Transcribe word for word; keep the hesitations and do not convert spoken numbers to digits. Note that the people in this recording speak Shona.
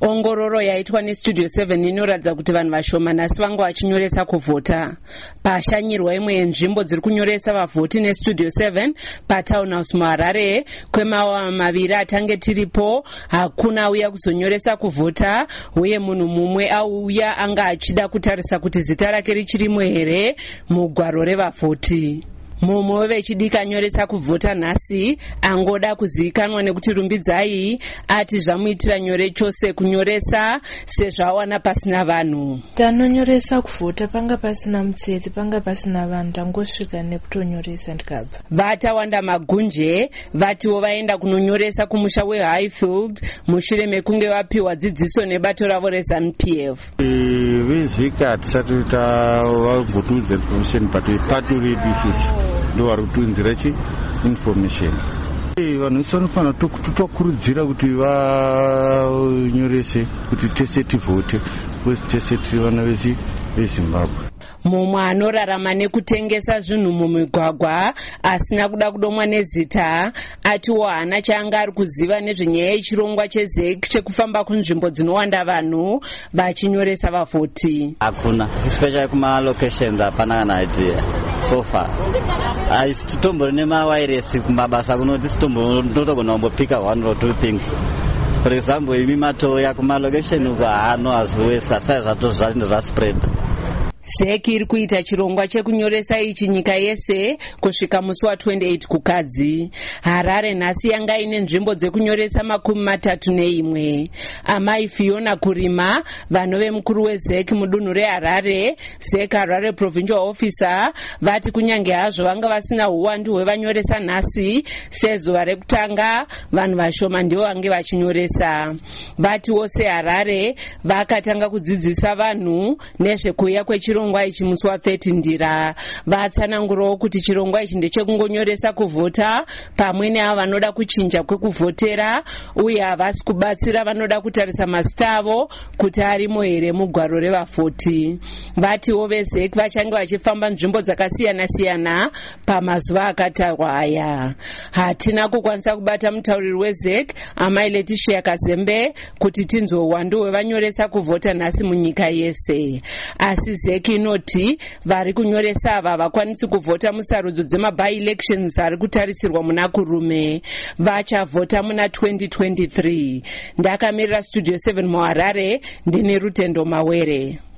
Ongororo yaitwa neStudio seven inoratidza kuti vanhu vashoma nhasi vanga vachinyoresa kuvhota. Pashanyirwa imwe yenzvimbo dziri kunyoresa vavhoti neStudio seven paTownhouse muHarare kwemawa maviri atange tiripo hakuna auya kuzonyoresa kuvhota, uye munhu mumwe auya anga achida kutarisa kuti zita rake richirimo here mugwaro revavhoti. Mumwe vechidika nyoresa kuvhota nhasi angoda kuzivikanwa nekuti Rumbidzai ati zvamuitira nyore chose kunyoresa sezvawana pasina vanhu. Tanonyoresa kuvhota panga pasina mutsetse, panga pasina vanhu, tangosvika nekutonyoresa ndikabva. Vatawanda Magunje vatiwo vaenda kunonyoresa kumusha weHighfield mushure mekunge vapiwa dzidziso nebato ravo reZANU P F. Vezika hatisati vagotuudza information but party ready ndo vari kutuinzira chi information. Vanhu vese vanofanira tokurudzira kuti vanyorese kuti tese tivhote, kwese tese tiri vana veZimbabwe. Mumwe anorarama nekutengesa zvinhu mumigwagwa asina kuda kudomwa nezita atiwo hana chaanga ari kuziva nezvenyaya yechirongwa cheZEC chekufamba kunzvimbo dzinowanda vanhu vachinyoresa vavhoti. Hakuna, especially kuma locations hapana kana idea so far. Haisi titombori nemawiresi kumabasa kunoti sitombo ndotogona kumbopika one or two things. For example, imi matoya kuma location uko hano hazviwesa sai zvato zvati zvaspread. ZEC iri kuita chirongwa chekunyoresa ichi nyika yese kusvika musi wa28 kukadzi. Harare nhasi yanga ine nzvimbo dzekunyoresa makumi matatu neimwe. Amai Fiona Kurima, vanove mukuru weZEC mudunhu reHarare, ZEC Harare Provincial Officer, vati kunyange hazvo vanga vasina uwandu hwevanyoresa nhasi, sezuva rekutanga vanhu vashoma ndivo vange vachinyoresa. Vati wose Harare vakatanga kudzidzisa vanhu nezvekuuya kwechirongwa ichi musi wa30 ndira. Vatsanangurawo kuti chirongwa ichi ndechekungonyoresa kuvhota pamwe neavo vanoda kuchinja kwekuvhotera, uye havasi kubatsira vanoda kutarisa mazita avo kuti arimo here mugwaro revavhoti. Vatiwo veZEC vachange vachifamba nzvimbo dzakasiyana siyana pamazuva akatarwa aya. Hatina kukwanisa kubata mutauriri weZEC Amai Letitia Kazembe kuti tinzwe uwandu hwevanyoresa kuvhota nhasi munyika yese. Asi ZEC inoti vari kunyoresa ava vakwanisi kuvhota musarudzo dzema-by elections ari kutarisirwa muna kurume. Vachavhota muna twenty twenty-three. Ndakamirira Studio seven muHarare, ndine Rutendo Mawere.